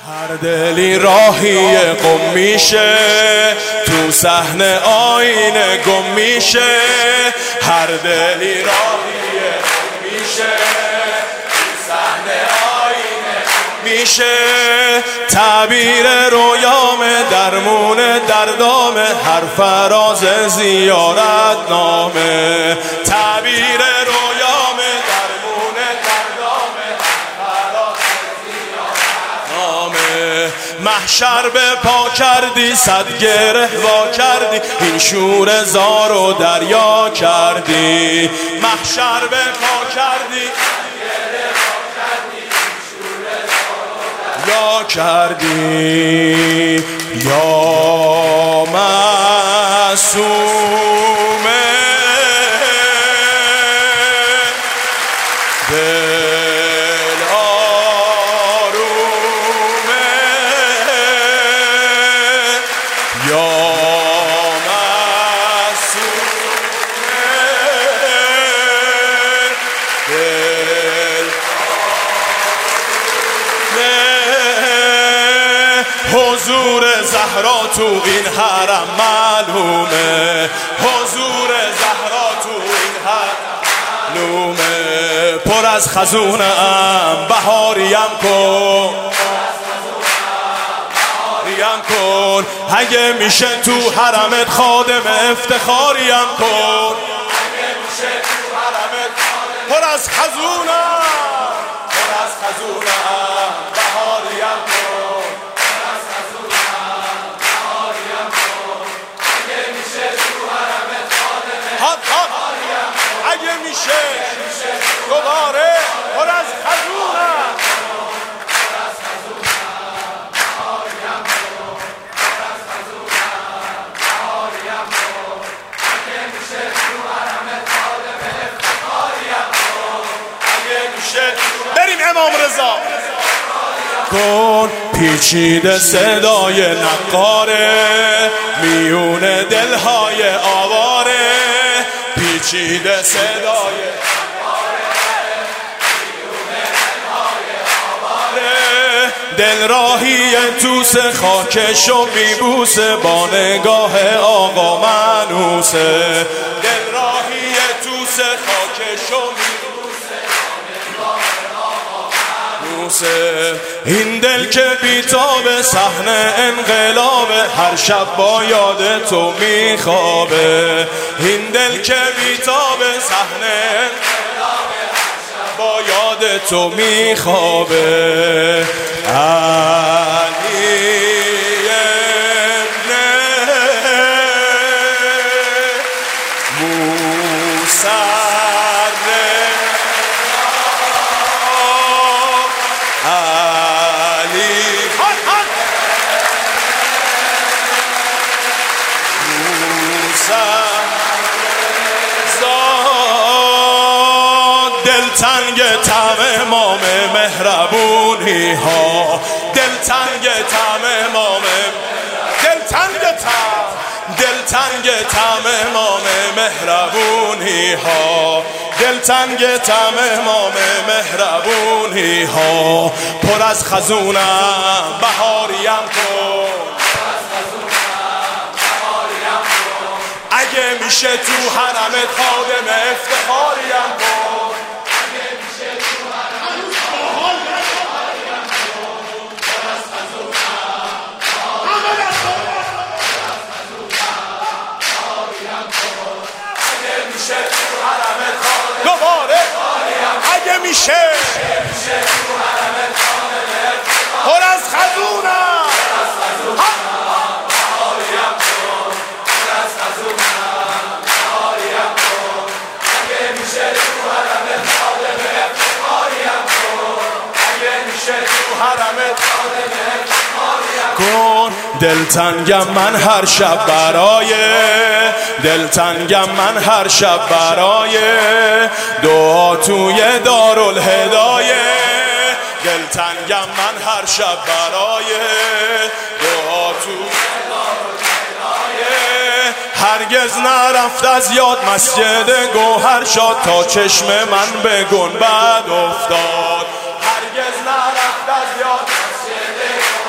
هر دلی راهی قم میشه، تو صحنه آینه گم میشه. هر دلی راهی قم میشه، تو صحنه آینه گم میشه. تعبیر رویام درمون دردام، هر فراز زیارت نامه. تعبیر رویام درمون دردام، محشر به پا کردی، صد گره وا کردی، این شور زار و دریا کردی. محشر به پا کردی، صد گره وا کردی، این شور زار و دریا کردی. یا معصومه حضور زهرا تو این حرم معلومه، حضور زهرا تو این حرم معلومه. پر از خزونم بهاریم کن، کن اگه میشه تو حرمت خادم افتخاریم کن. اگه میشه تو حرمت پر از خزونم، پر از خزونم بهاریم کن، پر از خزونم بهاریم کن. اگه میشه تو حرمت خادم افتخاریم کن. اگه میشه دوباره پر از خزونم. بریم امام رضا کن. پیچیده صدای نقاره، میون دلهای آواره. پیچیده صدای نقاره، میون دلهای آواره. دل راهی توس خاکشو میبوسه، با نگاه آقا منوسه. دل راهی توس خاکشو این دل که بیتاب صحنه انقلاب، هر شب با یاد تو میخوابه. این دل که بیتاب صحنه انقلاب، هر شب با یاد تو میخوابه. علی ابن موسی دلتنگ طعم امام مهربونی ها، دلتنگ طعم امام، دلتنگ طعم امام مهربونی ها، دلتنگ طعم امام مهربونی ها. پر از خزونم بهاریم کن، اگه میشه تو حرمت خادم افتخاریم کن. اگه میشه تو حرمت خادم افتخاریم کن. پر از خزونم بهاریم کن. اگه میشه تو حرمت خادم دوباره، اگه میشه تو حرمت خادم پر از خزونم کن. دلتنگم من هر شب برای، دلتنگم من هر شب برای دعا توی دارالهدایه. دلتنگم من هر شب برای دعا توی دارالهدایه. هرگز نرفت از یاد مسجد گوهر شاد، تا چشم من به گنبد افتاد. هرگز نرفت از یاد مسجد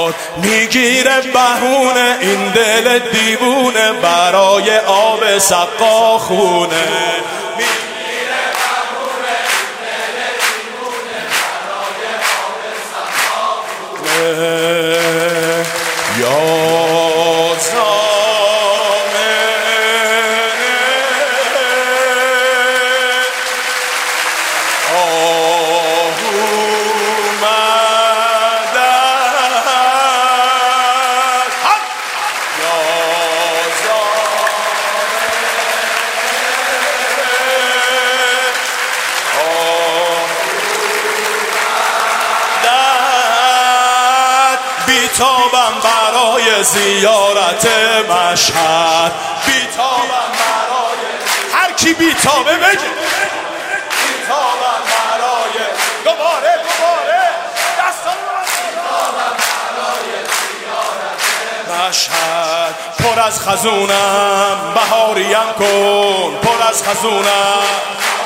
زیاد میگیره بهونه این دل دیوونه برای آب سقا خونه بیتابم برای زیارت مشهد بیتابم برای هر کی بیتابه بگه بیتابم برای دوباره دستان بیتابم برای زیارت مشهد پر از خزونم بهاریم کن پر از خزونم